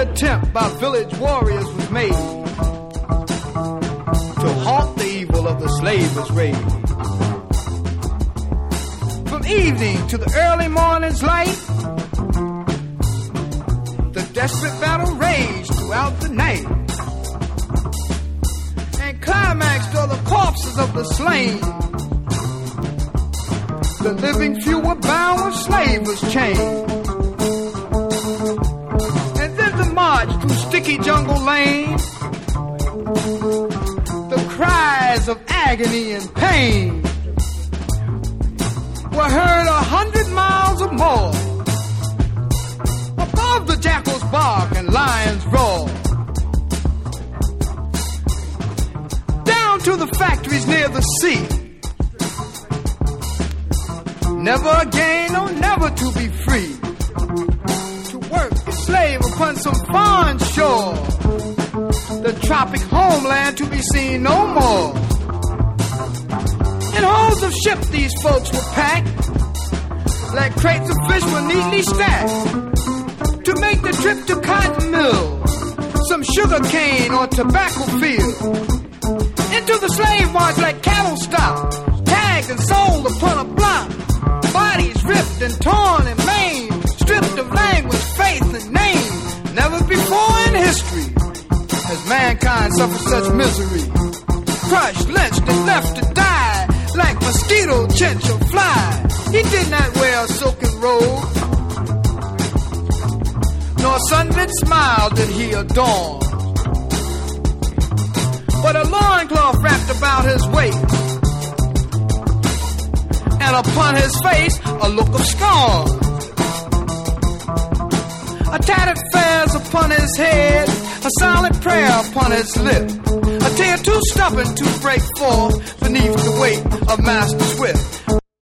attempt by village warriors was made to halt the evil of the slavers' raid. From evening to the early morning's light, the desperate battle raged throughout the night, and climaxed all the corpses of the slain. The living few were bound with slavers' chains. March through sticky jungle lanes, the cries of agony and pain were heard 100 miles or more above the jackal's bark and lion's roar. Down to the factories near the sea, never again or never to be free, slave upon some foreign shore, the tropic homeland to be seen no more. In holds of ships these folks were packed, like crates of fish were neatly stacked, to make the trip to cotton mills, some sugar cane or tobacco field. Into the slave march like cattle stopped, tagged and sold upon a block, bodies ripped and torn and maimed, stripped of language, faith, and name. Never before in history has mankind suffered such misery. Crushed, lynched, and left to die like mosquito, chinch, or fly. He did not wear a silken robe, nor sunlit smile did he adorn, but a loincloth wrapped about his waist, and upon his face a look of scorn. A tattered fez upon his head, a silent prayer upon his lip, a tear too stubborn to break forth beneath the weight of Master Swift.